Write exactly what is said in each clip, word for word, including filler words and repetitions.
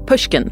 Pushkin.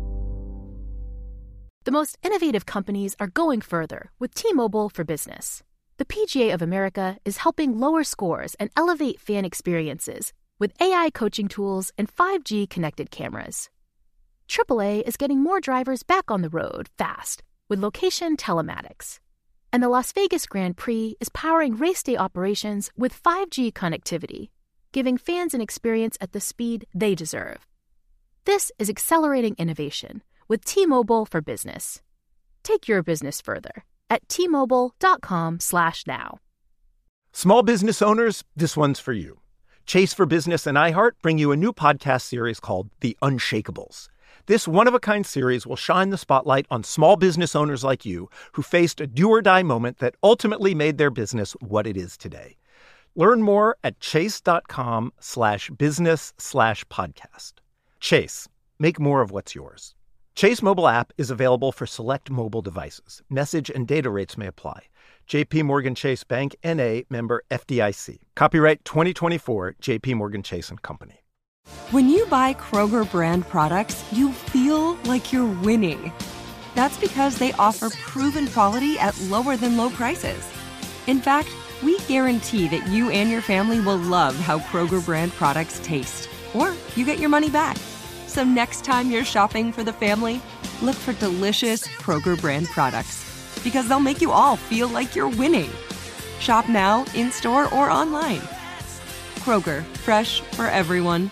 The most innovative companies are going further with T-Mobile for Business. The P G A of America is helping lower scores and elevate fan experiences with A I coaching tools and five G connected cameras. triple A is getting more drivers back on the road fast with location telematics. And the Las Vegas Grand Prix is powering race day operations with five G connectivity, giving fans an experience at the speed they deserve. This is accelerating innovation with T-Mobile for Business. Take your business further at T-Mobile.com slash now. Small business owners, this one's for you. Chase for Business and iHeart bring you a new podcast series called The Unshakables. This one-of-a-kind series will shine the spotlight on small business owners like you who faced a do-or-die moment that ultimately made their business what it is today. Learn more at chase.com slash business slash podcast. Chase, make more of what's yours. Chase mobile app is available for select mobile devices. Message and data rates may apply. J P Morgan Chase Bank, N A, member F D I C. Copyright twenty twenty-four, J P Morgan Chase and Company. When you buy Kroger brand products, you feel like you're winning. That's because they offer proven quality at lower than low prices. In fact, we guarantee that you and your family will love how Kroger brand products taste, or you get your money back. So next time you're shopping for the family, look for delicious Kroger brand products, because they'll make you all feel like you're winning. Shop now, in-store, or online. Kroger, fresh for everyone.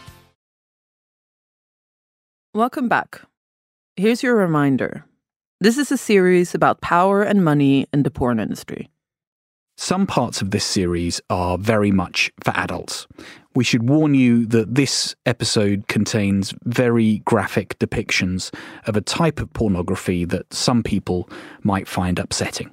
Welcome back. Here's your reminder. This is a series about power and money in the porn industry. Some parts of this series are very much for adults. We should warn you that this episode contains very graphic depictions of a type of pornography that some people might find upsetting.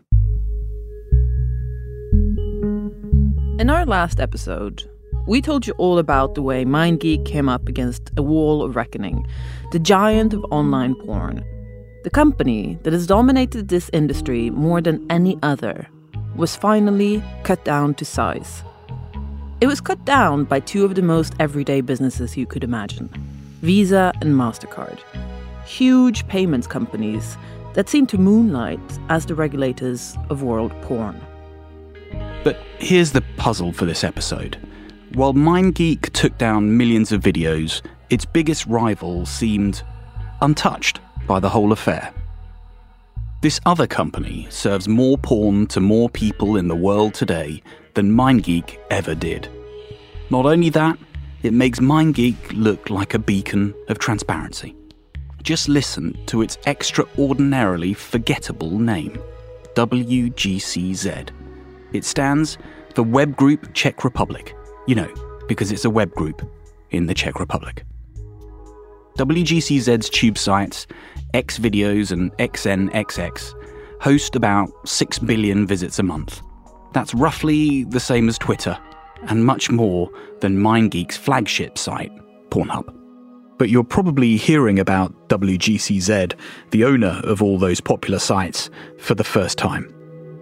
In our last episode, we told you all about the way MindGeek came up against a wall of reckoning, the giant of online porn. The company that has dominated this industry more than any other was finally cut down to size. It was cut down by two of the most everyday businesses you could imagine, Visa and MasterCard. Huge payments companies that seem to moonlight as the regulators of world porn. But here's the puzzle for this episode. While MindGeek took down millions of videos, its biggest rival seemed untouched by the whole affair. This other company serves more porn to more people in the world today than MindGeek ever did. Not only that, it makes MindGeek look like a beacon of transparency. Just listen to its extraordinarily forgettable name, W G C Z. It stands for Web Group Czech Republic. You know, because it's a web group in the Czech Republic. W G C Z's tube sites, Xvideos and X N X X, host about six billion visits a month. That's roughly the same as Twitter, and much more than MindGeek's flagship site, Pornhub. But you're probably hearing about W G C Z, the owner of all those popular sites, for the first time.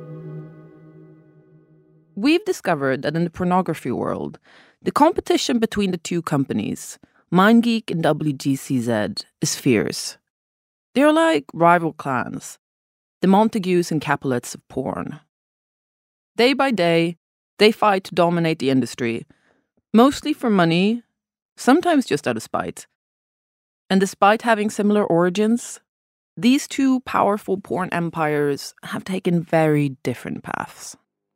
We've discovered that in the pornography world, the competition between the two companies, MindGeek and W G C Z, is fierce. They're like rival clans, the Montagues and Capulets of porn. Day by day, they fight to dominate the industry, mostly for money, sometimes just out of spite. And despite having similar origins, these two powerful porn empires have taken very different paths.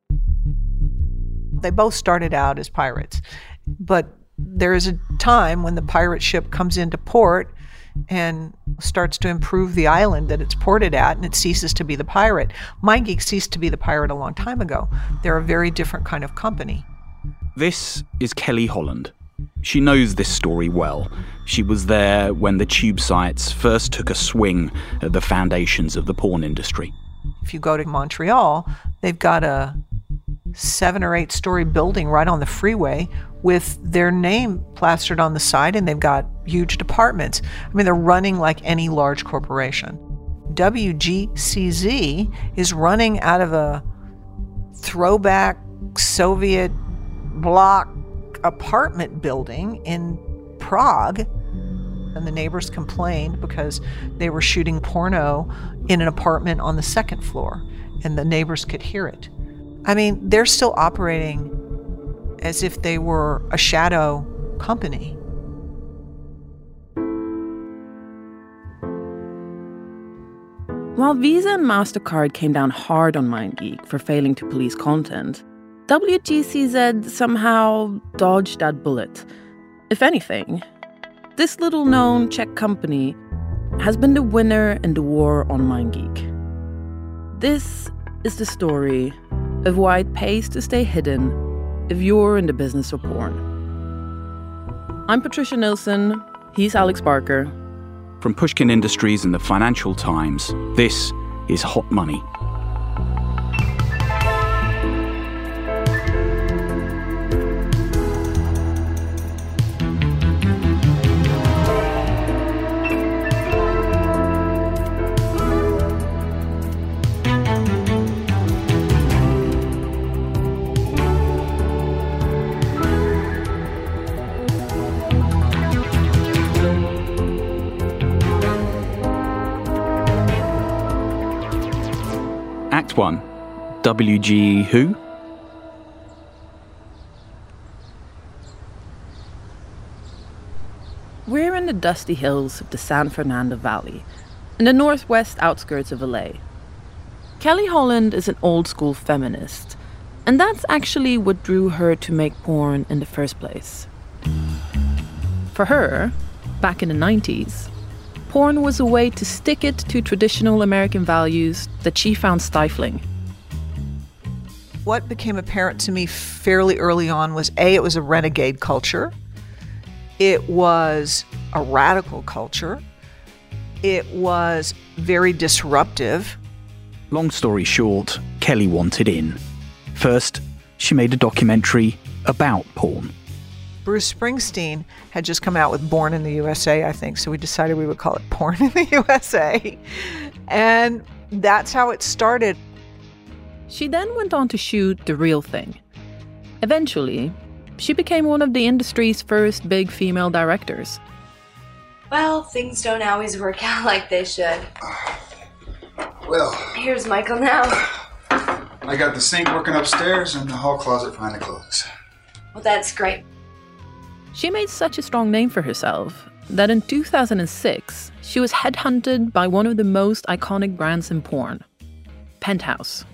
They both started out as pirates, but there is a time when the pirate ship comes into port and starts to improve the island that it's ported at, and it ceases to be the pirate. MindGeek ceased to be the pirate a long time ago. They're a very different kind of company. This is Kelly Holland. She knows this story well. She was there when the tube sites first took a swing at the foundations of the porn industry. If you go to Montreal, they've got a seven or eight story building right on the freeway with their name plastered on the side, and they've got huge departments. I mean, they're running like any large corporation. W G C Z is running out of a throwback Soviet block apartment building in Prague And the neighbors complained because they were shooting porno in an apartment on the second floor, and the neighbors could hear it. I mean, they're still operating as if they were a shadow company. While Visa and MasterCard came down hard on MindGeek for failing to police content, W G C Z somehow dodged that bullet. If anything, this little-known Czech company has been the winner in the war on MindGeek. This is the story of why it pays to stay hidden if you're in the business of porn. I'm Patricia Nilsson. He's Alex Barker. From Pushkin Industries and the Financial Times, this is Hot Money. Act one. W G who? We're in the dusty hills of the San Fernando Valley, in the northwest outskirts of L A. Kelly Holland is an old-school feminist, and that's actually what drew her to make porn in the first place. For her, back in the nineties, porn was a way to stick it to traditional American values that she found stifling. What became apparent to me fairly early on was, A, it was a renegade culture. It was a radical culture. It was very disruptive. Long story short, Kelly wanted in. First, she made a documentary about porn. Bruce Springsteen had just come out with Born in the U S A, I think, so we decided we would call it Porn in the U S A. And that's how it started. She then went on to shoot The Real Thing. Eventually, she became one of the industry's first big female directors. Well, things don't always work out like they should. Well, here's Michael now. I got the sink working upstairs and the hall closet behind the clothes. Well, that's great. She made such a strong name for herself that in two thousand six, she was headhunted by one of the most iconic brands in porn, Penthouse.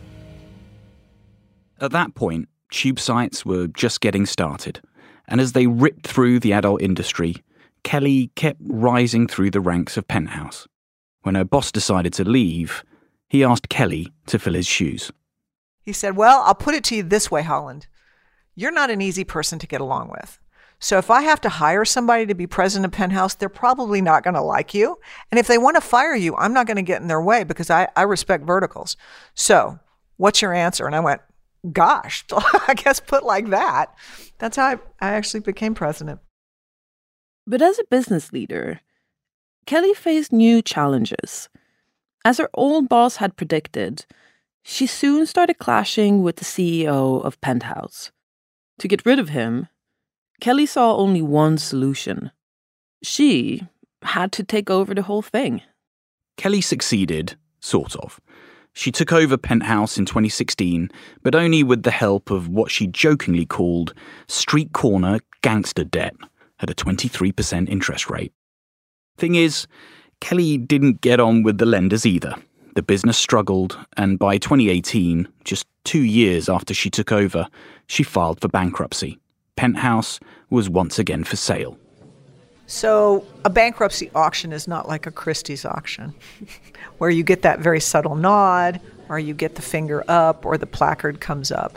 At that point, tube sites were just getting started, and as they ripped through the adult industry, Kelly kept rising through the ranks of Penthouse. When her boss decided to leave, he asked Kelly to fill his shoes. He said, well, I'll put it to you this way, Holland. You're not an easy person to get along with. So if I have to hire somebody to be president of Penthouse, they're probably not going to like you. And if they want to fire you, I'm not going to get in their way because I, I respect verticals. So what's your answer? And I went, gosh, I guess put like that. That's how I, I actually became president. But as a business leader, Kelly faced new challenges. As her old boss had predicted, she soon started clashing with the C E O of Penthouse. To get rid of him, Kelly saw only one solution. She had to take over the whole thing. Kelly succeeded, sort of. She took over Penthouse in twenty sixteen, but only with the help of what she jokingly called street corner gangster debt at a twenty-three percent interest rate. Thing is, Kelly didn't get on with the lenders either. The business struggled, and by twenty eighteen, just two years after she took over, she filed for bankruptcy. Penthouse was once again for sale. So a bankruptcy auction is not like a Christie's auction, where you get that very subtle nod, or you get the finger up, or the placard comes up.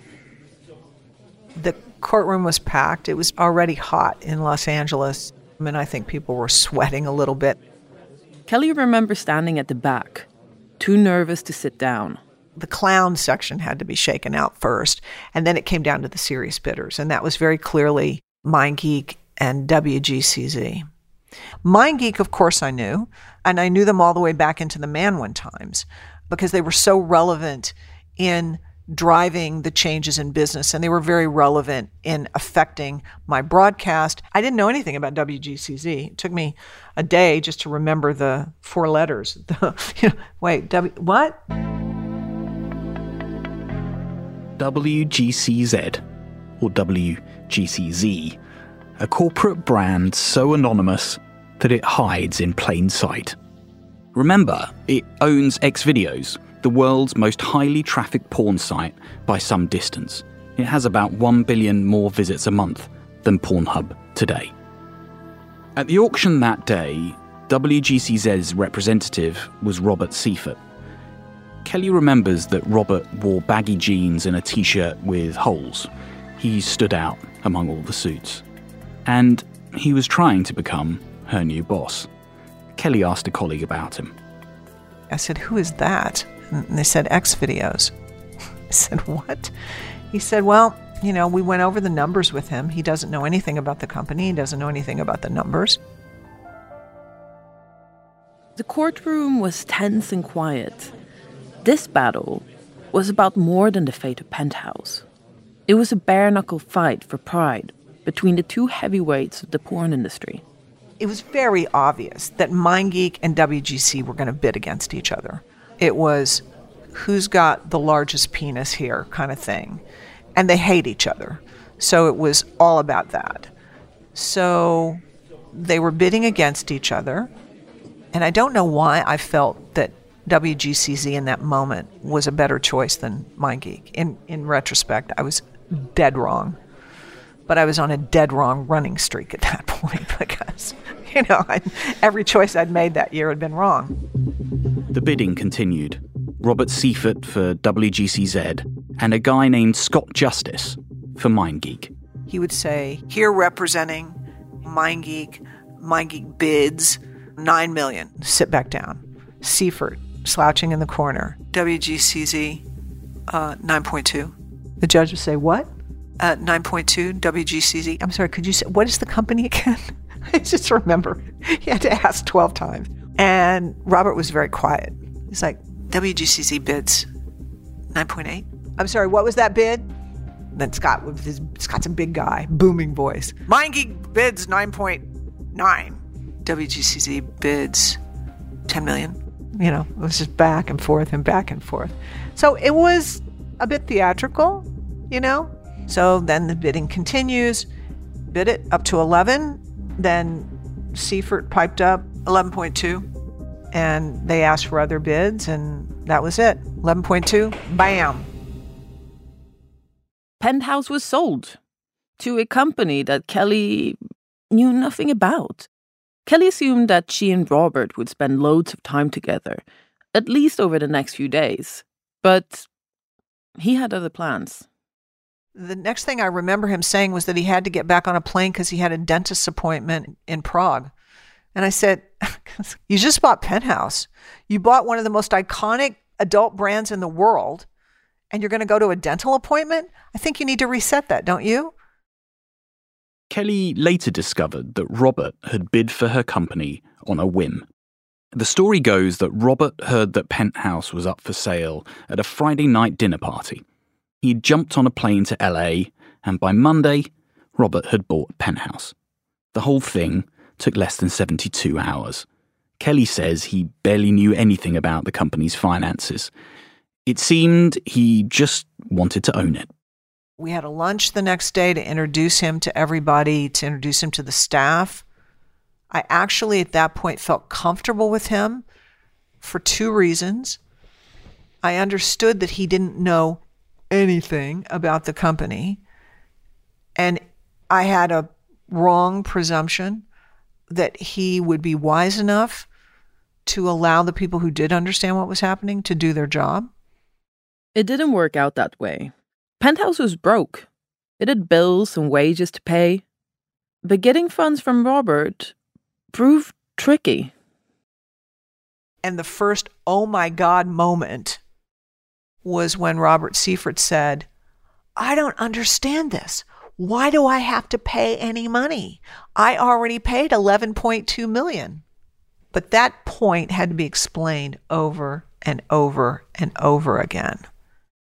The courtroom was packed. It was already hot in Los Angeles. I mean, I think people were sweating a little bit. Kelly remembers standing at the back, too nervous to sit down. The clown section had to be shaken out first, and then it came down to the serious bidders, and that was very clearly MindGeek and W G C Z. MindGeek, of course, I knew, and I knew them all the way back into the Manwin times because they were so relevant in driving the changes in business, and they were very relevant in affecting my broadcast. I didn't know anything about W G C Z. It took me a day just to remember the four letters. The, you know, wait, W, what? W G C Z, or W G C Z, a corporate brand so anonymous that it hides in plain sight. Remember, it owns Xvideos, the world's most highly trafficked porn site by some distance. It has about one billion more visits a month than Pornhub today. At the auction that day, W G C Z's representative was Robert Seifert. Kelly remembers that Robert wore baggy jeans and a t-shirt with holes. He stood out among all the suits. And he was trying to become her new boss. Kelly asked a colleague about him. I said, "Who is that?" And they said, Xvideos. I said, "What?" He said, "Well, you know, we went over the numbers with him. He doesn't know anything about the company. He doesn't know anything about the numbers." The courtroom was tense and quiet. This battle was about more than the fate of Penthouse. It was a bare-knuckle fight for pride between the two heavyweights of the porn industry. It was very obvious that MindGeek and W G C were going to bid against each other. It was who's got the largest penis here kind of thing. And they hate each other. So it was all about that. So they were bidding against each other. And I don't know why I felt that W G C Z in that moment was a better choice than MindGeek. In, in retrospect, I was dead wrong. But I was on a dead wrong running streak at that point because, you know, I, every choice I'd made that year had been wrong. The bidding continued. Robert Seifert for W G C Z and a guy named Scott Justice for MindGeek. He would say, "Here representing MindGeek, MindGeek bids nine million dollars. Sit back down." Seifert slouching in the corner. W G C Z, uh, nine point two. The judge would say, "What?" Uh, nine point two, W G C Z. I'm sorry, could you say, what is the company again? I just remember. He had to ask twelve times. And Robert was very quiet. He's like, "W G C Z bids nine point eight. I'm sorry, what was that bid? Then Scott, with his, Scott's a big guy, booming voice. MindGeek bids nine point nine. W G C Z bids ten million. You know, it was just back and forth and back and forth. So it was a bit theatrical, you know? So then the bidding continues, bid it up to eleven. Then Seifert piped up eleven point two, and they asked for other bids, and that was it. eleven point two, bam. Penthouse was sold to a company that Kelly knew nothing about. Kelly assumed that she and Robert would spend loads of time together, at least over the next few days. But he had other plans. The next thing I remember him saying was that he had to get back on a plane because he had a dentist appointment in Prague. And I said, "You just bought Penthouse. You bought one of the most iconic adult brands in the world, and you're going to go to a dental appointment? I think you need to reset that, don't you?" Kelly later discovered that Robert had bid for her company on a whim. The story goes that Robert heard that Penthouse was up for sale at a Friday night dinner party. He jumped on a plane to L A, and by Monday, Robert had bought Penthouse. The whole thing took less than seventy-two hours. Kelly says he barely knew anything about the company's finances. It seemed he just wanted to own it. We had a lunch the next day to introduce him to everybody, to introduce him to the staff. I actually, at that point, felt comfortable with him for two reasons. I understood that he didn't know anything about the company, and I had a wrong presumption that he would be wise enough to allow the people who did understand what was happening to do their job. It didn't work out that way. Penthouse was broke. It had bills and wages to pay. But getting funds from Robert proved tricky. And the first oh my God moment was when Robert Seifert said, "I don't understand this. Why do I have to pay any money? I already paid eleven point two million dollars. But that point had to be explained over and over and over again.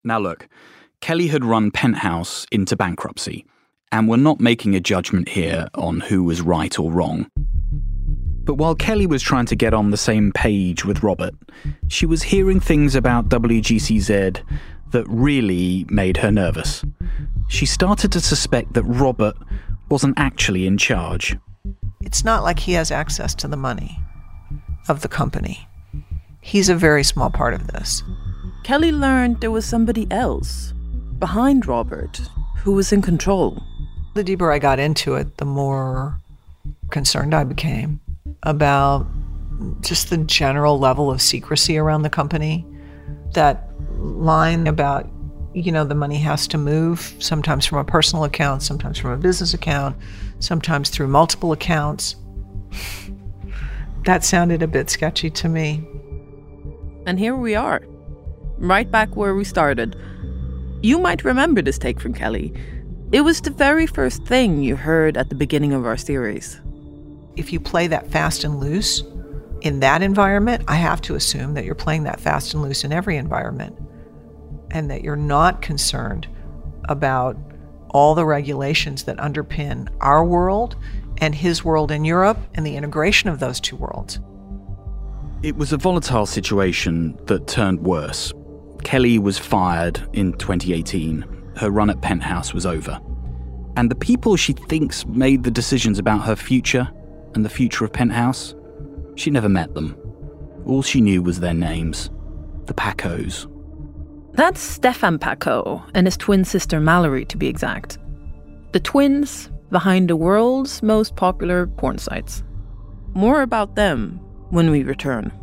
Now look, Kelly had run Penthouse into bankruptcy, and we're not making a judgment here on who was right or wrong. But while Kelly was trying to get on the same page with Robert, she was hearing things about W G C Z that really made her nervous. She started to suspect that Robert wasn't actually in charge. It's not like he has access to the money of the company. He's a very small part of this. Kelly learned there was somebody else behind Robert who was in control. The deeper I got into it, the more concerned I became about just the general level of secrecy around the company. That line about, you know, the money has to move, sometimes from a personal account, sometimes from a business account, sometimes through multiple accounts. That sounded a bit sketchy to me. And here we are, right back where we started. You might remember this take from Kelly. It was the very first thing you heard at the beginning of our series. If you play that fast and loose in that environment, I have to assume that you're playing that fast and loose in every environment, and that you're not concerned about all the regulations that underpin our world and his world in Europe and the integration of those two worlds. It was a volatile situation that turned worse. Kelly was fired in twenty eighteen. Her run at Penthouse was over. And the people she thinks made the decisions about her future and the future of Penthouse, she never met them. All she knew was their names, the Pacos. That's Stefan Paco and his twin sister Mallory, to be exact. The twins behind the world's most popular porn sites. More about them when we return.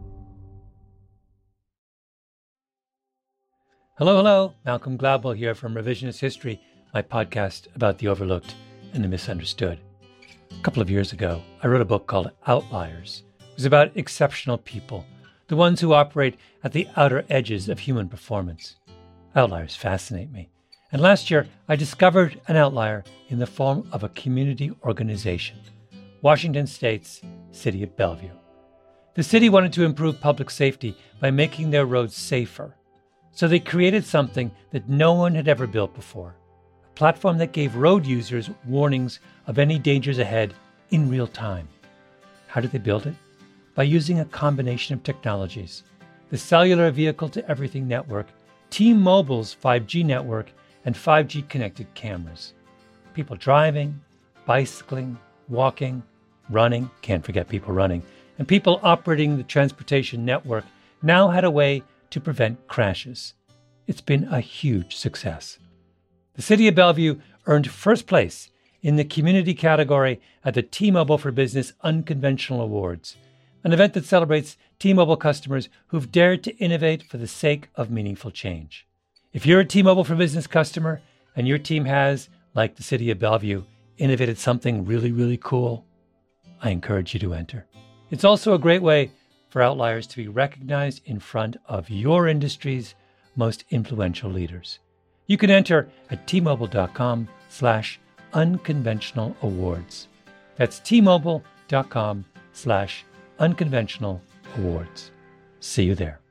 Hello, hello. Malcolm Gladwell here from Revisionist History, my podcast about the overlooked and the misunderstood. A couple of years ago, I wrote a book called Outliers. It was about exceptional people, the ones who operate at the outer edges of human performance. Outliers fascinate me. And last year, I discovered an outlier in the form of a community organization, Washington State's City of Bellevue. The city wanted to improve public safety by making their roads safer. So they created something that no one had ever built before, a platform that gave road users warnings of any dangers ahead in real time. How did they build it? By using a combination of technologies: the Cellular Vehicle to Everything network, T-Mobile's five G network, and five G connected cameras. People driving, bicycling, walking, running, can't forget people running, and people operating the transportation network now had a way to prevent crashes. It's been a huge success. The City of Bellevue earned first place in the community category at the T-Mobile for Business Unconventional Awards, an event that celebrates T-Mobile customers who've dared to innovate for the sake of meaningful change. If you're a T-Mobile for Business customer and your team has, like the City of Bellevue, innovated something really, really cool, I encourage you to enter. It's also a great way for Outliers to be recognized in front of your industry's most influential leaders. You can enter at T-Mobile.com slash unconventional awards. That's T-Mobile.com slash unconventional awards. See you there.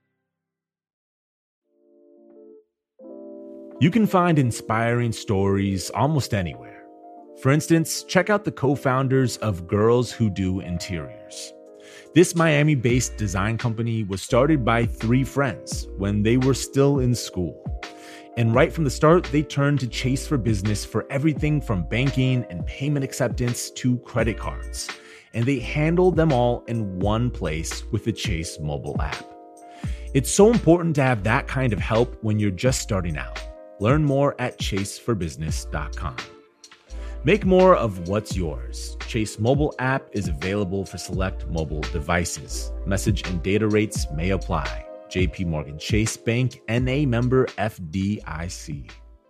You can find inspiring stories almost anywhere. For instance, check out the co-founders of Girls Who Do Interiors. This Miami-based design company was started by three friends when they were still in school. And right from the start, they turned to Chase for Business for everything from banking and payment acceptance to credit cards. And they handled them all in one place with the Chase mobile app. It's so important to have that kind of help when you're just starting out. Learn more at chase for business dot com. Make more of what's yours. Chase mobile app is available for select mobile devices. Message and data rates may apply. J P Morgan Chase Bank, N A member F D I C.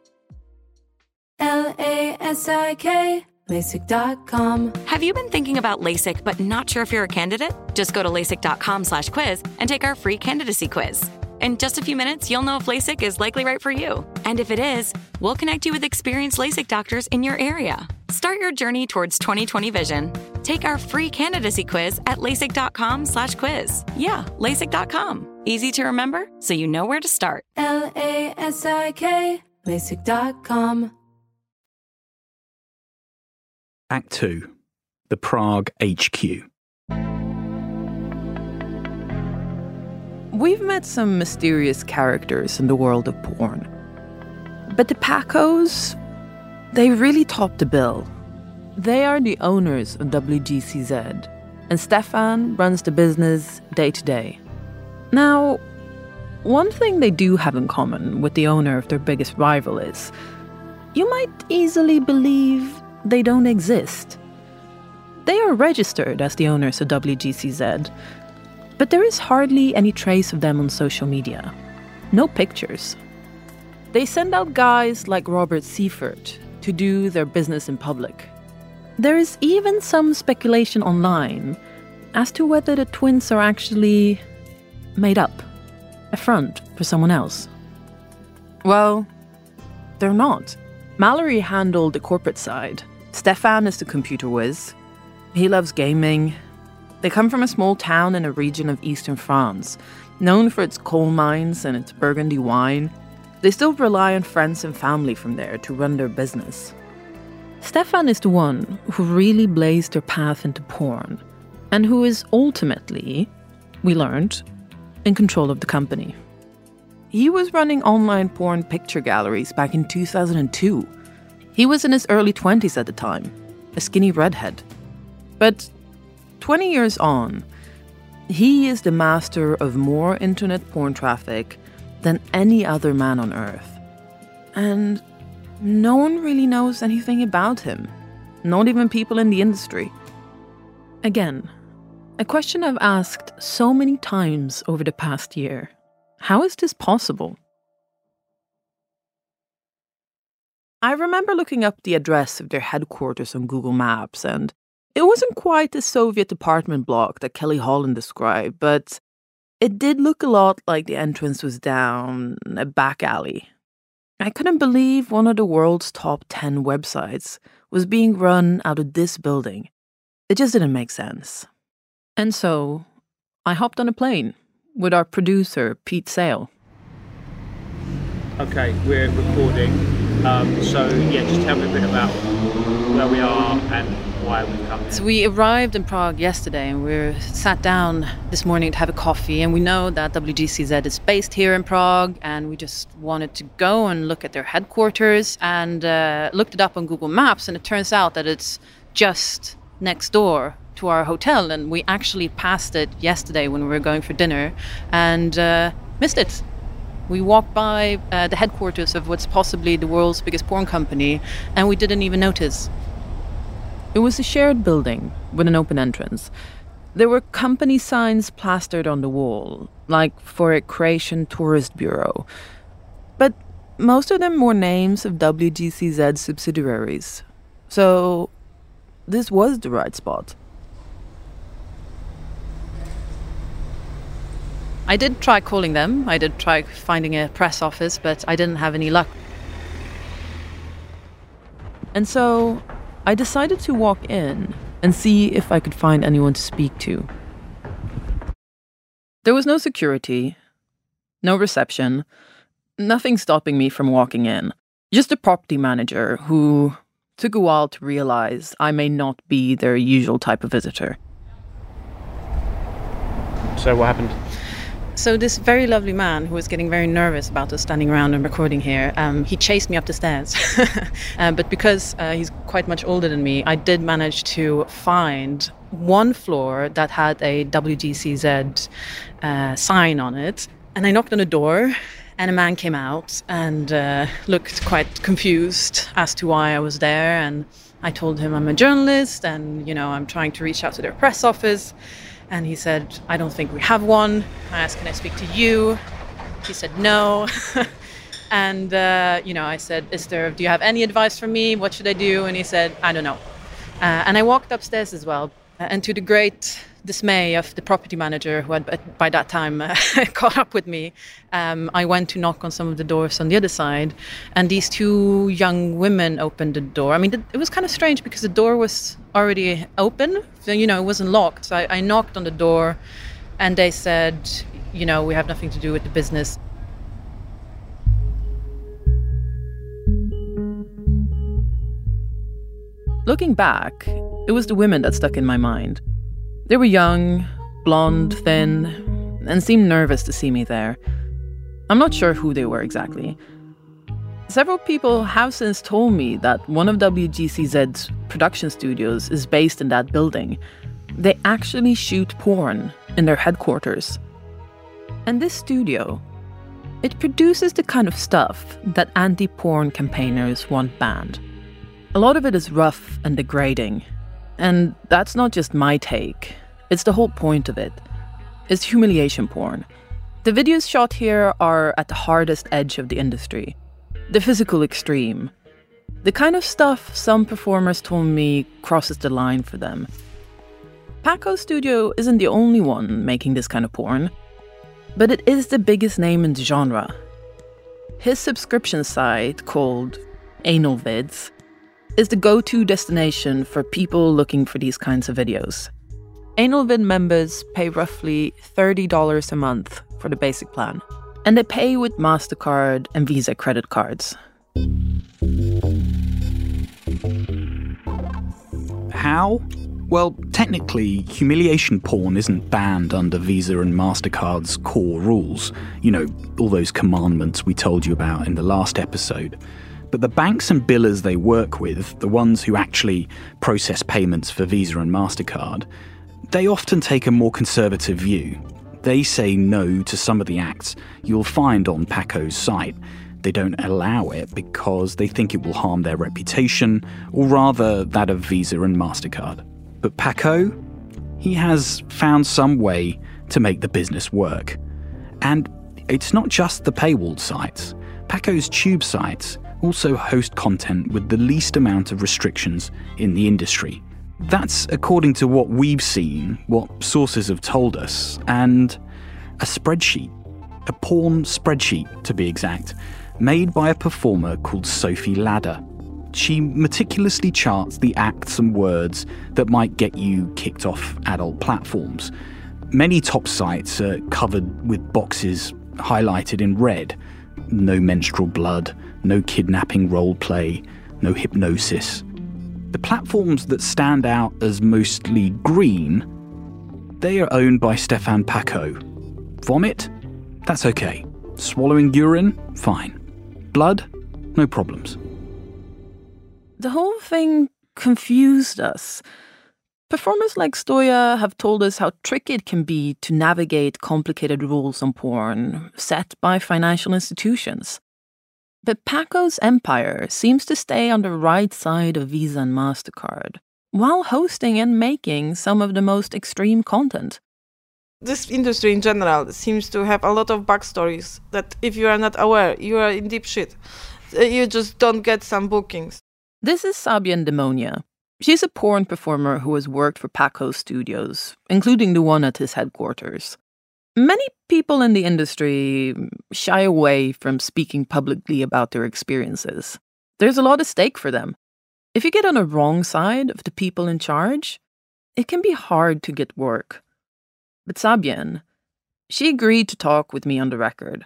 L A S I K, LASIK dot com. Have you been thinking about LASIK but not sure if you're a candidate? Just go to LASIK.com slash quiz and take our free candidacy quiz. In just a few minutes, you'll know if LASIK is likely right for you. And if it is, we'll connect you with experienced LASIK doctors in your area. Start your journey towards twenty twenty vision. Take our free candidacy quiz at LASIK.com slash quiz. Yeah, LASIK dot com. Easy to remember, so you know where to start. L A S I K, LASIK dot com. Act two. The Prague H Q. We've met some mysterious characters in the world of porn. But the Pacos, they really top the bill. They are the owners of W G C Z, and Stefan runs the business day to day. Now, one thing they do have in common with the owner of their biggest rival is, you might easily believe they don't exist. They are registered as the owners of W G C Z, but there is hardly any trace of them on social media. No pictures. They send out guys like Robert Seifert to do their business in public. There is even some speculation online as to whether the twins are actually made up, a front for someone else. Well, they're not. Mallory handled the corporate side. Stefan is the computer whiz. He loves gaming. They come from a small town in a region of eastern France, known for its coal mines and its Burgundy wine. They still rely on friends and family from there to run their business. Stefan is the one who really blazed their path into porn, and who is ultimately, we learned, in control of the company. He was running online porn picture galleries back in two thousand two. He was in his early twenties at the time, a skinny redhead. But twenty years on, he is the master of more internet porn traffic than any other man on Earth. And no one really knows anything about him, not even people in the industry. Again, a question I've asked so many times over the past year. How is this possible? I remember looking up the address of their headquarters on Google Maps, and it wasn't quite the Soviet apartment block that Kelly Holland described, but it did look a lot like the entrance was down a back alley. I couldn't believe one of the world's top ten websites was being run out of this building. It just didn't make sense. And so, I hopped on a plane with our producer, Pete Sale. Okay, we're recording. Um, so, yeah, just tell me a bit about where we are and why we've come here. So we arrived in Prague yesterday, and we sat down this morning to have a coffee, and we know that W G C Z is based here in Prague, and we just wanted to go and look at their headquarters, and uh, looked it up on Google Maps, and it turns out that it's just next door to our hotel, and we actually passed it yesterday when we were going for dinner, and uh, missed it. We walked by uh, the headquarters of what's possibly the world's biggest porn company, and we didn't even notice. It was a shared building with an open entrance. There were company signs plastered on the wall, like for a Croatian tourist bureau. But most of them were names of W G C Z subsidiaries. So this was the right spot. I did try calling them. I did try finding a press office, but I didn't have any luck. And so I decided to walk in and see if I could find anyone to speak to. There was no security, no reception, nothing stopping me from walking in. Just a property manager who took a while to realize I may not be their usual type of visitor. So what happened? So this very lovely man who was getting very nervous about us standing around and recording here, um, he chased me up the stairs. uh, but because uh, he's quite much older than me, I did manage to find one floor that had a W G C Z uh, sign on it. And I knocked on the door, and a man came out and uh, looked quite confused as to why I was there. And I told him I'm a journalist and, you know, I'm trying to reach out to their press office. And he said, I don't think we have one. I asked, can I speak to you? He said, no. and, uh, you know, I said, is there, do you have any advice for me? What should I do? And he said, I don't know. Uh, and I walked upstairs as well. And to the great dismay of the property manager who had by that time uh, caught up with me, um, I went to knock on some of the doors on the other side, and these two young women opened the door. I mean, it was kind of strange because the door was already open, so, you know, it wasn't locked. So I, I knocked on the door, and they said, you know, we have nothing to do with the business. Looking back, it was the women that stuck in my mind. They were young, blonde, thin, and seemed nervous to see me there. I'm not sure who they were exactly. Several people have since told me that one of W G C Z's production studios is based in that building. They actually shoot porn in their headquarters. And this studio, it produces the kind of stuff that anti-porn campaigners want banned. A lot of it is rough and degrading. And that's not just my take. It's the whole point of it. It's humiliation porn. The videos shot here are at the hardest edge of the industry. The physical extreme. The kind of stuff some performers told me crosses the line for them. Paco's studio isn't the only one making this kind of porn, but it is the biggest name in the genre. His subscription site, called AnalVids, is the go-to destination for people looking for these kinds of videos. AnalVid members pay roughly thirty dollars a month for the basic plan, and they pay with MasterCard and Visa credit cards. How? Well, technically, humiliation porn isn't banned under Visa and MasterCard's core rules. You know, all those commandments we told you about in the last episode. But the banks and billers they work with, the ones who actually process payments for Visa and MasterCard, they often take a more conservative view. They say no to some of the acts you'll find on Paco's site. They don't allow it because they think it will harm their reputation, or rather that of Visa and MasterCard. But Paco, he has found some way to make the business work. And it's not just the paywalled sites. Paco's tube sites also host content with the least amount of restrictions in the industry. That's according to what we've seen, what sources have told us, and a spreadsheet, a porn spreadsheet to be exact, made by a performer called Sophie Ladder. She meticulously charts the acts and words that might get you kicked off adult platforms. Many top sites are covered with boxes highlighted in red. No menstrual blood, no kidnapping roleplay, no hypnosis. The platforms that stand out as mostly green, they are owned by Stefan Paco. Vomit? That's okay. Swallowing urine? Fine. Blood? No problems. The whole thing confused us. Performers like Stoya have told us how tricky it can be to navigate complicated rules on porn set by financial institutions. But Paco's empire seems to stay on the right side of Visa and MasterCard, while hosting and making some of the most extreme content. This industry in general seems to have a lot of backstories that if you are not aware, you are in deep shit. You just don't get some bookings. This is Sabian Demonia. She's a porn performer who has worked for Paco's studios, including the one at his headquarters. Many people in the industry shy away from speaking publicly about their experiences. There's a lot at stake for them. If you get on the wrong side of the people in charge, it can be hard to get work. But Sabian, she agreed to talk with me on the record.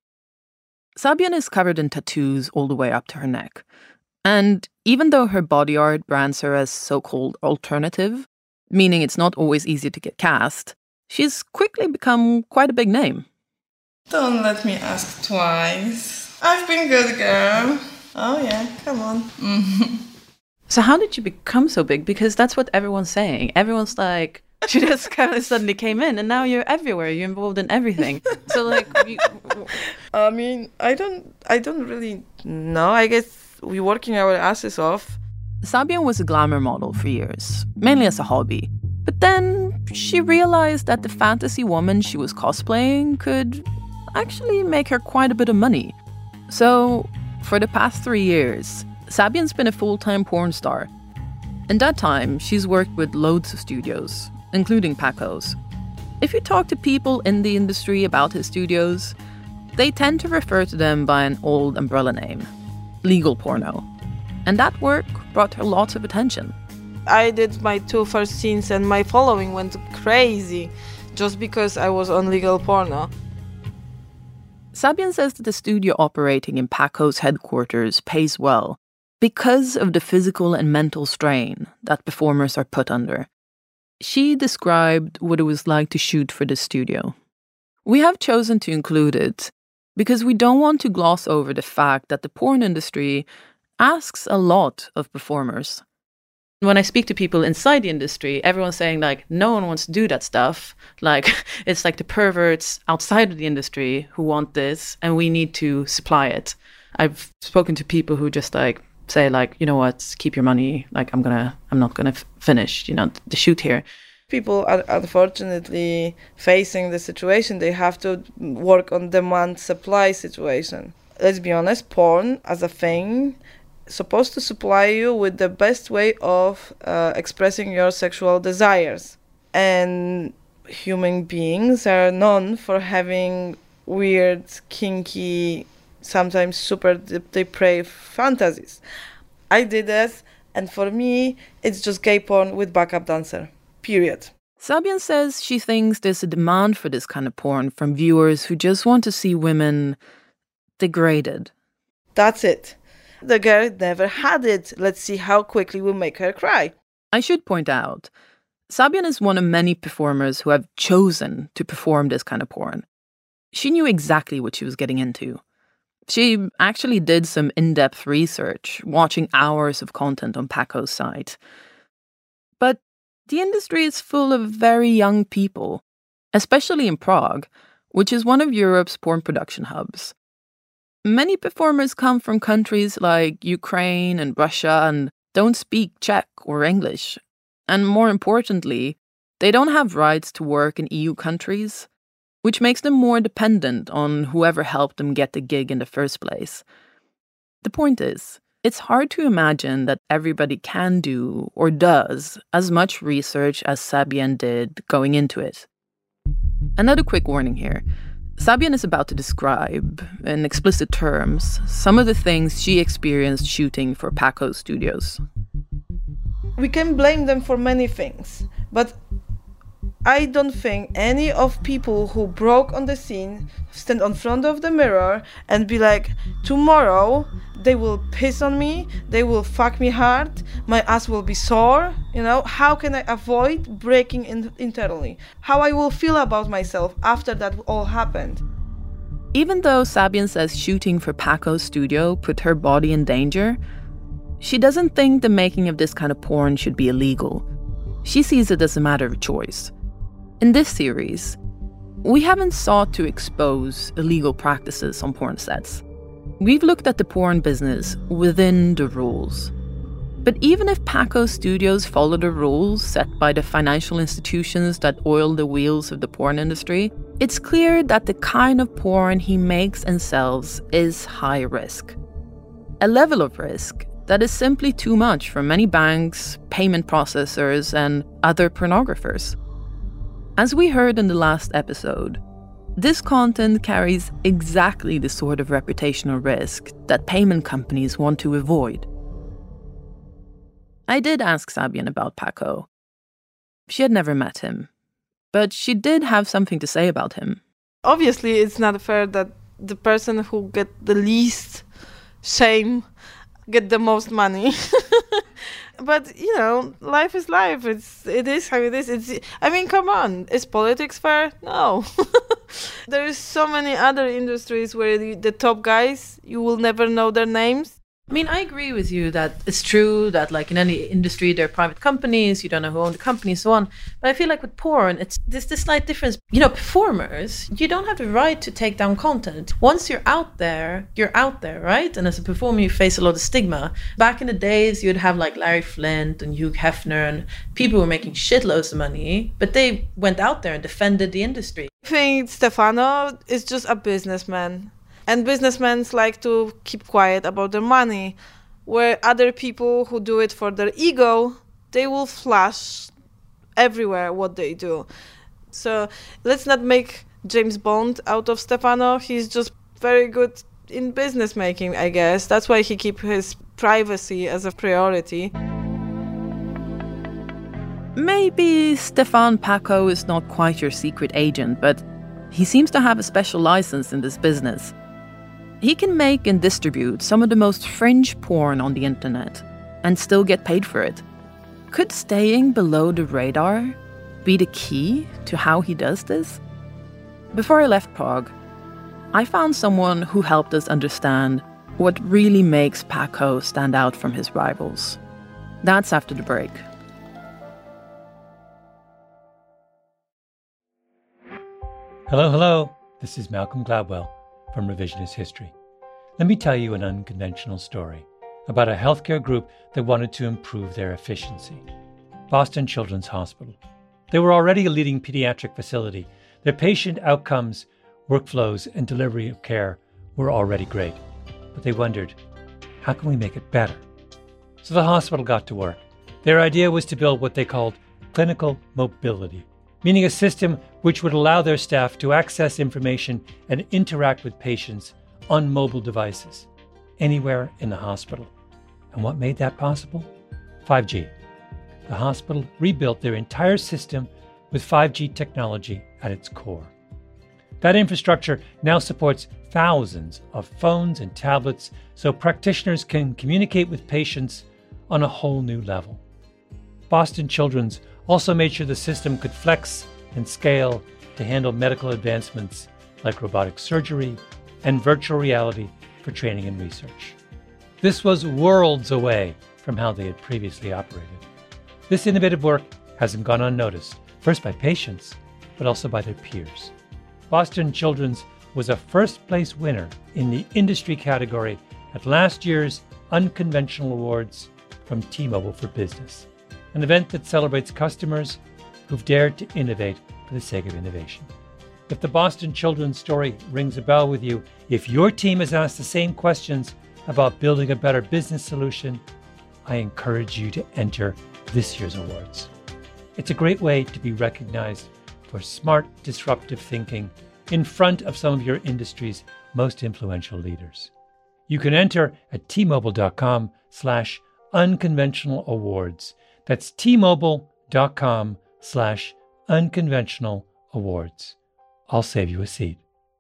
Sabian is covered in tattoos all the way up to her neck. And even though her body art brands her as so-called alternative, meaning it's not always easy to get cast, she's quickly become quite a big name. Don't let me ask twice. I've been good, girl. Oh yeah, come on. Mm-hmm. So how did you become so big? Because that's what everyone's saying. Everyone's like, she just kind of suddenly came in and now you're everywhere. You're involved in everything. So like... You... I mean, I don't, I don't really know. I guess we're working our asses off. Sabian was a glamour model for years, mainly as a hobby. But then she realized that the fantasy woman she was cosplaying could actually make her quite a bit of money. So, for the past three years, Sabian's been a full-time porn star. In that time, she's worked with loads of studios, including Paco's. If you talk to people in the industry about his studios, they tend to refer to them by an old umbrella name, legal porno. And that work brought her lots of attention. I did my two first scenes and my following went crazy just because I was on legal porno. Sabian says that the studio operating in Paco's headquarters pays well because of the physical and mental strain that performers are put under. She described what it was like to shoot for the studio. We have chosen to include it because we don't want to gloss over the fact that the porn industry asks a lot of performers. When I speak to people inside the industry, everyone's saying, like, no one wants to do that stuff. Like, it's like the perverts outside of the industry who want this, and we need to supply it. I've spoken to people who just, like, say, like, you know what, keep your money. Like, I'm gonna, I'm not gonna f- finish, you know, the shoot here. People are unfortunately facing the situation. They have to work on demand-supply situation. Let's be honest, porn as a thing supposed to supply you with the best way of uh, expressing your sexual desires. And human beings are known for having weird, kinky, sometimes super depraved fantasies. I did this, and for me, it's just gay porn with backup dancer. Period. Sabian says she thinks there's a demand for this kind of porn from viewers who just want to see women degraded. That's it. The girl never had it. Let's see how quickly we make her cry. I should point out, Sabian is one of many performers who have chosen to perform this kind of porn. She knew exactly what she was getting into. She actually did some in-depth research, watching hours of content on Paco's site. But the industry is full of very young people, especially in Prague, which is one of Europe's porn production hubs. Many performers come from countries like Ukraine and Russia and don't speak Czech or English. And more importantly, they don't have rights to work in E U countries, which makes them more dependent on whoever helped them get the gig in the first place. The point is, it's hard to imagine that everybody can do or does as much research as Sabian did going into it. Another quick warning here. Sabian is about to describe, in explicit terms, some of the things she experienced shooting for Paco's studios. We can blame them for many things, but I don't think any of people who broke on the scene stand on front of the mirror and be like, tomorrow they will piss on me, they will fuck me hard, my ass will be sore, you know, how can I avoid breaking in internally? How I will feel about myself after that all happened. Even though Sabian says shooting for Paco's studio put her body in danger, she doesn't think the making of this kind of porn should be illegal. She sees it as a matter of choice. In this series, we haven't sought to expose illegal practices on porn sets. We've looked at the porn business within the rules. But even if Paco's studios follow the rules set by the financial institutions that oil the wheels of the porn industry, it's clear that the kind of porn he makes and sells is high risk. A level of risk that is simply too much for many banks, payment processors, and other pornographers. As we heard in the last episode, this content carries exactly the sort of reputational risk that payment companies want to avoid. I did ask Sabian about Paco. She had never met him, but she did have something to say about him. Obviously, it's not fair that the person who get the least shame get the most money. But, you know, life is life. It's it is how it is. It's I mean, come on. Is politics fair? No. There is so many other industries where the, the top guys, you will never know their names. I mean, I agree with you that it's true that, like, in any industry, there are private companies, you don't know who own the company, so on. But I feel like with porn, it's there's this slight difference. You know, performers, you don't have the right to take down content. Once you're out there, you're out there, right? And as a performer, you face a lot of stigma. Back in the days, you'd have, like, Larry Flint and Hugh Hefner, and people were making shitloads of money, but they went out there and defended the industry. I think Stefano is just a businessman. And businessmen like to keep quiet about their money, where other people who do it for their ego, they will flash everywhere what they do. So let's not make James Bond out of Stefano. He's just very good in business making, I guess. That's why he keeps his privacy as a priority. Maybe Stefan Paco is not quite your secret agent, but he seems to have a special license in this business. He can make and distribute some of the most fringe porn on the internet and still get paid for it. Could staying below the radar be the key to how he does this? Before I left Prague, I found someone who helped us understand what really makes Paco stand out from his rivals. That's after the break. Hello, hello. This is Malcolm Gladwell from Revisionist History. Let me tell you an unconventional story about a healthcare group that wanted to improve their efficiency. Boston Children's Hospital. They were already a leading pediatric facility. Their patient outcomes, workflows, and delivery of care were already great. But they wondered, how can we make it better? So the hospital got to work. Their idea was to build what they called clinical mobility, meaning a system which would allow their staff to access information and interact with patients on mobile devices, anywhere in the hospital. And what made that possible? five G. The hospital rebuilt their entire system with five G technology at its core. That infrastructure now supports thousands of phones and tablets so practitioners can communicate with patients on a whole new level. Boston Children's also made sure the system could flex and scale to handle medical advancements like robotic surgery and virtual reality for training and research. This was worlds away from how they had previously operated. This innovative work hasn't gone unnoticed, first by patients, but also by their peers. Boston Children's was a first-place winner in the industry category at last year's Unconventional Awards from T-Mobile for Business, an event that celebrates customers who've dared to innovate for the sake of innovation. If the Boston Children's story rings a bell with you, if your team has asked the same questions about building a better business solution, I encourage you to enter this year's awards. It's a great way to be recognized for smart, disruptive thinking in front of some of your industry's most influential leaders. You can enter at T-Mobile.com slash unconventional awards. That's T-Mobile.com slash unconventional awards. I'll save you a seat.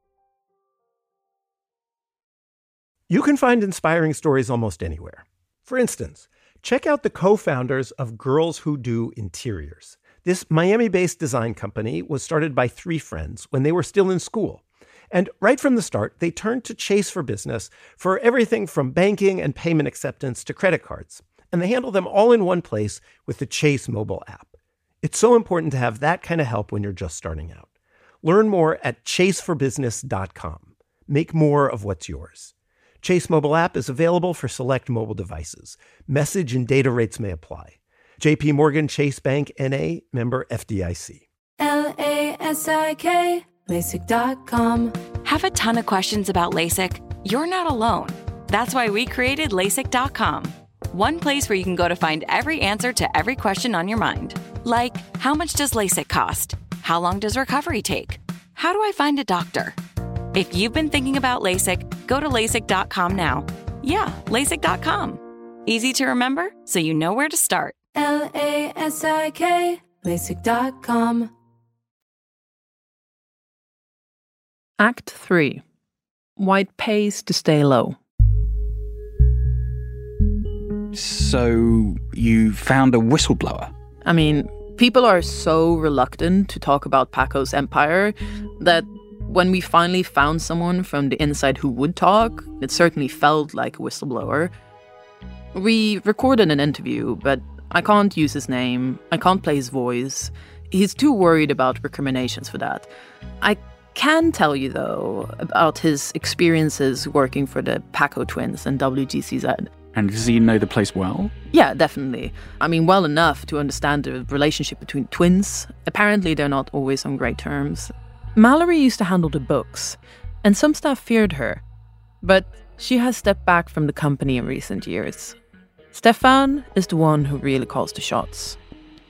You can find inspiring stories almost anywhere. For instance, check out the co-founders of Girls Who Do Interiors. This Miami-based design company was started by three friends when they were still in school. And right from the start, they turned to Chase for Business for everything from banking and payment acceptance to credit cards. And they handle them all in one place with the Chase mobile app. It's so important to have that kind of help when you're just starting out. Learn more at chase for business dot com. Make more of what's yours. Chase mobile app is available for select mobile devices. Message and data rates may apply. J P Morgan Chase Bank N A, member F D I C. L A S I K, LASIK dot com. Have a ton of questions about LASIK? You're not alone. That's why we created LASIK dot com. One place where you can go to find every answer to every question on your mind. Like, how much does LASIK cost? How long does recovery take? How do I find a doctor? If you've been thinking about LASIK, go to LASIK dot com now. Yeah, LASIK dot com. Easy to remember, so you know where to start. L A S I K, LASIK dot com. Act three. Why it pays to stay low. So you found a whistleblower? I mean, people are so reluctant to talk about Paco's empire that when we finally found someone from the inside who would talk, it certainly felt like a whistleblower. We recorded an interview, but I can't use his name. I can't play his voice. He's too worried about recriminations for that. I can tell you, though, about his experiences working for the Paco twins and W G C Z. And does he know the place well? Yeah, definitely. I mean, well enough to understand the relationship between twins. Apparently, they're not always on great terms. Mallory used to handle the books, and some staff feared her. But she has stepped back from the company in recent years. Stefan is the one who really calls the shots.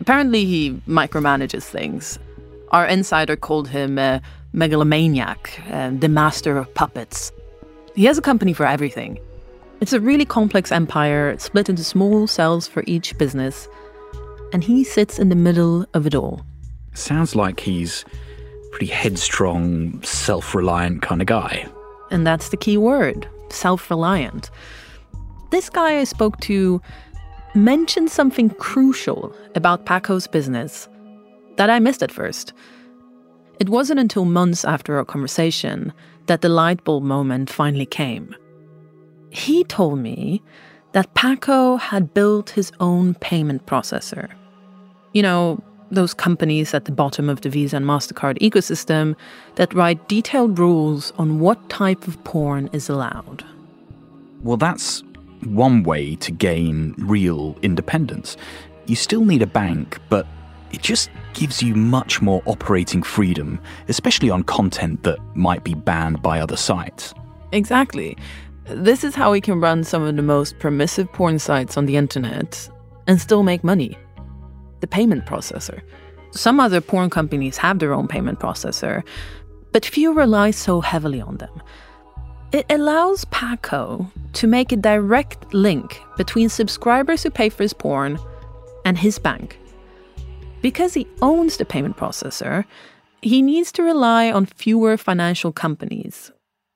Apparently, he micromanages things. Our insider called him a megalomaniac, uh, the master of puppets. He has a company for everything. It's a really complex empire split into small cells for each business, and he sits in the middle of it all. Sounds like he's a pretty headstrong, self-reliant kind of guy. And that's the key word, self-reliant. This guy I spoke to mentioned something crucial about Paco's business that I missed at first. It wasn't until months after our conversation that the light bulb moment finally came. He told me that Paco had built his own payment processor. You know, those companies at the bottom of the Visa and MasterCard ecosystem that write detailed rules on what type of porn is allowed. Well, that's one way to gain real independence. You still need a bank, but it just gives you much more operating freedom, especially on content that might be banned by other sites. Exactly. This is how we can run some of the most permissive porn sites on the internet and still make money. The payment processor. Some other porn companies have their own payment processor, but few rely so heavily on them. It allows Paco to make a direct link between subscribers who pay for his porn and his bank. Because he owns the payment processor, he needs to rely on fewer financial companies.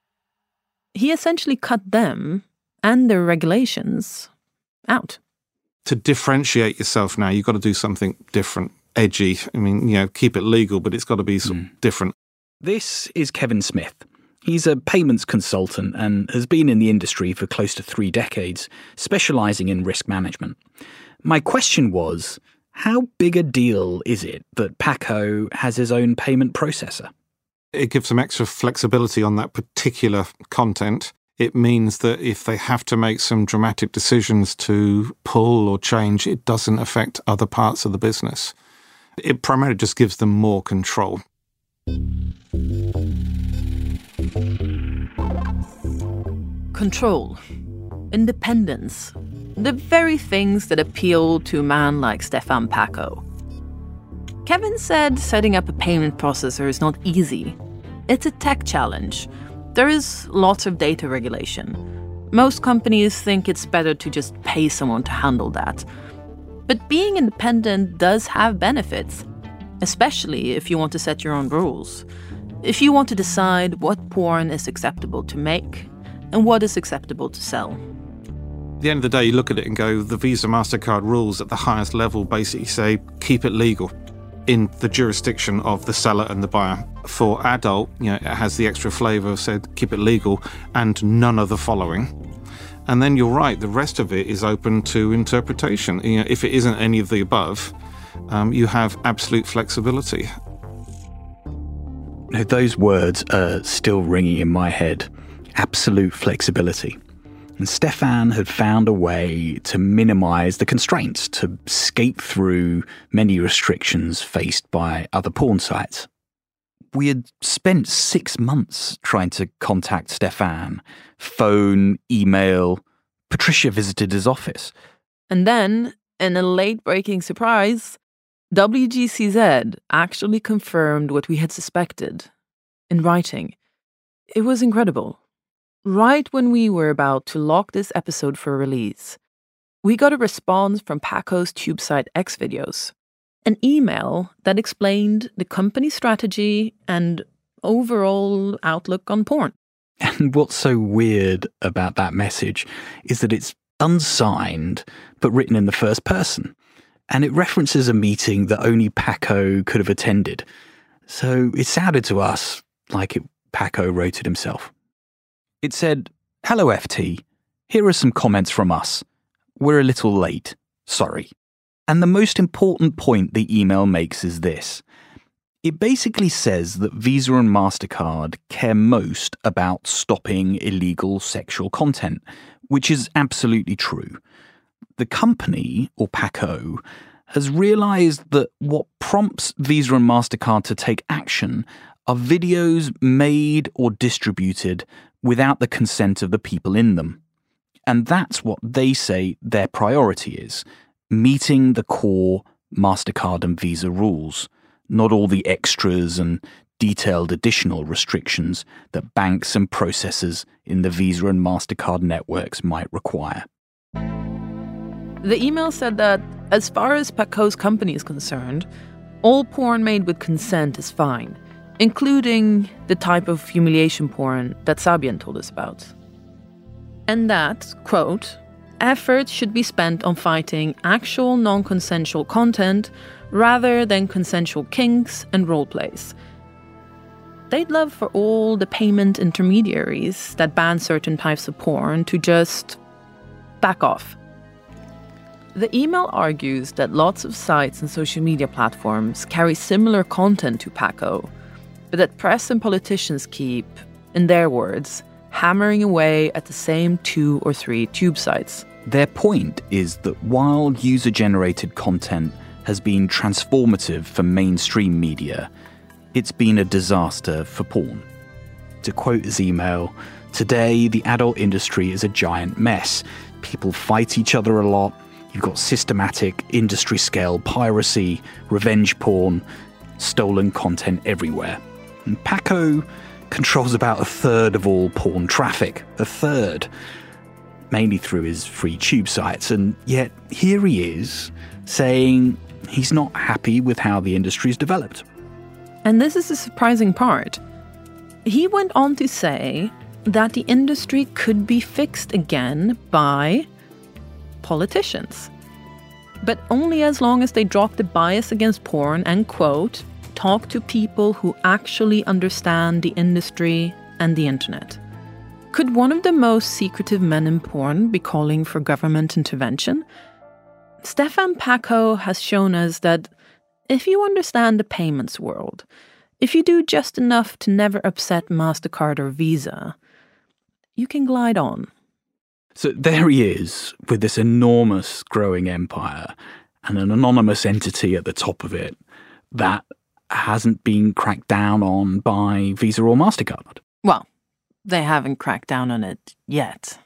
He essentially cut them and their regulations out. To differentiate yourself now, you've got to do something different, edgy. I mean, you know, keep it legal, but it's got to be sort of different. This is Kevin Smith. He's a payments consultant and has been in the industry for close to three decades, specializing in risk management. My question was, how big a deal is it that Paco has his own payment processor? It gives them extra flexibility on that particular content. It means that if they have to make some dramatic decisions to pull or change, it doesn't affect other parts of the business. It primarily just gives them more control. Control. Independence. The very things that appeal to a man like Stefan Paco. Kevin said setting up a payment processor is not easy. It's a tech challenge. There is lots of data regulation. Most companies think it's better to just pay someone to handle that. But being independent does have benefits, especially if you want to set your own rules. If you want to decide what porn is acceptable to make and what is acceptable to sell. At the end of the day, you look at it and go, the Visa MasterCard rules at the highest level basically say, keep it legal in the jurisdiction of the seller and the buyer. For adult, you know, it has the extra flavour of said, keep it legal and none of the following. And then you're right, the rest of it is open to interpretation. You know, if it isn't any of the above, um, you have absolute flexibility. Those words are still ringing in my head. Absolute flexibility. And Stefan had found a way to minimize the constraints, to skate through many restrictions faced by other porn sites. We had spent six months trying to contact Stefan. Phone, email. Patricia visited his office. And then, in a late-breaking surprise, W G C Z actually confirmed what we had suspected in writing. It was incredible. Right when we were about to lock this episode for release, we got a response from Paco's TubeSite X videos, an email that explained the company's strategy and overall outlook on porn. And what's so weird about that message is that it's unsigned, but written in the first person. And it references a meeting that only Paco could have attended. So it sounded to us like it, Paco wrote it himself. It said, "Hello F T, here are some comments from us. We're a little late, sorry." And the most important point the email makes is this. It basically says that Visa and MasterCard care most about stopping illegal sexual content, which is absolutely true. The company, or Paco, has realized that what prompts Visa and MasterCard to take action are videos made or distributed without the consent of the people in them. And that's what they say their priority is, meeting the core MasterCard and Visa rules, not all the extras and detailed additional restrictions that banks and processors in the Visa and MasterCard networks might require. The email said that, as far as Paco's company is concerned, all porn made with consent is fine, including the type of humiliation porn that Sabian told us about. And that, quote, efforts should be spent on fighting actual non-consensual content rather than consensual kinks and role plays. They'd love for all the payment intermediaries that ban certain types of porn to just back off. The email argues that lots of sites and social media platforms carry similar content to Paco, but that press and politicians keep, in their words, hammering away at the same two or three tube sites. Their point is that while user-generated content has been transformative for mainstream media, it's been a disaster for porn. To quote his email, today the adult industry is a giant mess. People fight each other a lot. You've got systematic industry-scale piracy, revenge porn, stolen content everywhere. And Paco controls about a third of all porn traffic. A third. Mainly through his free tube sites. And yet here he is saying he's not happy with how the industry's developed. And this is the surprising part. He went on to say that the industry could be fixed again by politicians. But only as long as they drop the bias against porn and, quote, talk to people who actually understand the industry and the internet. Could one of the most secretive men in porn be calling for government intervention? Stefan Paco has shown us that if you understand the payments world, if you do just enough to never upset MasterCard or Visa, you can glide on. So there he is, with this enormous growing empire and an anonymous entity at the top of it that hasn't been cracked down on by Visa or MasterCard. Well, they haven't cracked down on it yet.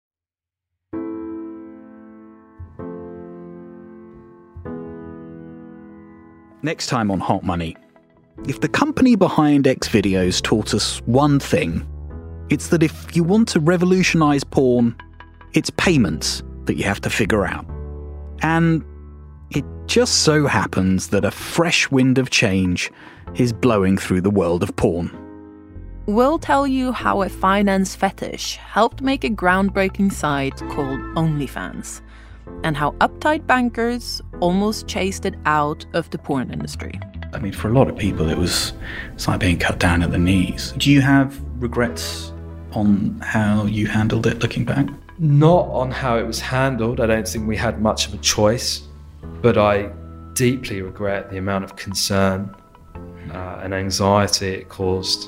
Next time on Hot Money, if the company behind X videos taught us one thing, it's that if you want to revolutionize porn, it's payments that you have to figure out. And it just so happens that a fresh wind of change is blowing through the world of porn. We'll tell you how a finance fetish helped make a groundbreaking site called OnlyFans, and how uptight bankers almost chased it out of the porn industry. I mean, for a lot of people, it was it's like being cut down at the knees. Do you have regrets on how you handled it looking back? Not on how it was handled. I don't think we had much of a choice, but I deeply regret the amount of concern uh, and anxiety it caused.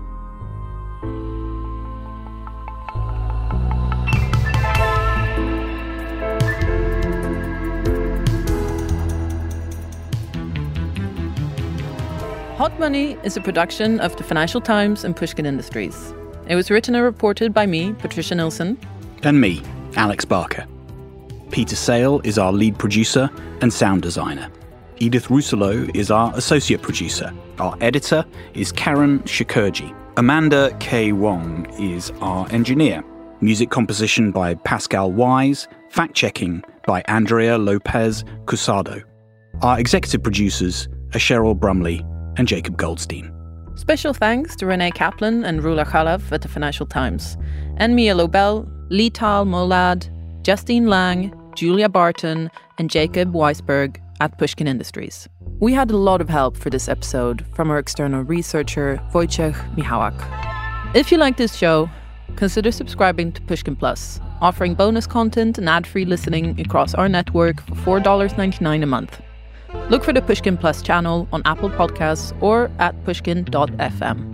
Hot Money is a production of the Financial Times and Pushkin Industries. It was written and reported by me, Patricia Nilsson. And me, Alex Barker. Peter Sale is our lead producer and sound designer. Edith Rousselot is our associate producer. Our editor is Karen Shakurji. Amanda K. Wong is our engineer. Music composition by Pascal Wise. Fact-checking by Andrea Lopez Cusado. Our executive producers are Cheryl Brumley and Jacob Goldstein. Special thanks to Renee Kaplan and Rula Khalaf at the Financial Times, and Mia Lobel, Lital Molad, Justine Lang, Julia Barton, and Jacob Weisberg at Pushkin Industries. We had a lot of help for this episode from our external researcher, Wojciech Michałek. If you like this show, consider subscribing to Pushkin Plus, offering bonus content and ad-free listening across our network for four dollars and ninety-nine cents a month. Look for the Pushkin Plus channel on Apple Podcasts or at pushkin dot f m.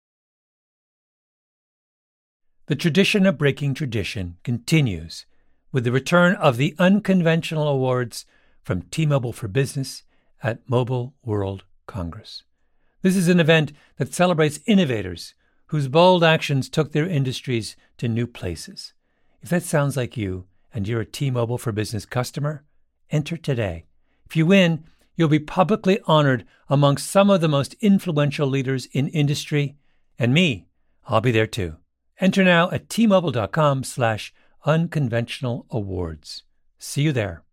The tradition of breaking tradition continues with the return of the Unconventional Awards from T-Mobile for Business at Mobile World Congress. This is an event that celebrates innovators whose bold actions took their industries to new places. If that sounds like you and you're a T-Mobile for Business customer, enter today. If you win, you'll be publicly honored amongst some of the most influential leaders in industry. And me, I'll be there too. Enter now at T-Mobile.com slash unconventional awards. See you there.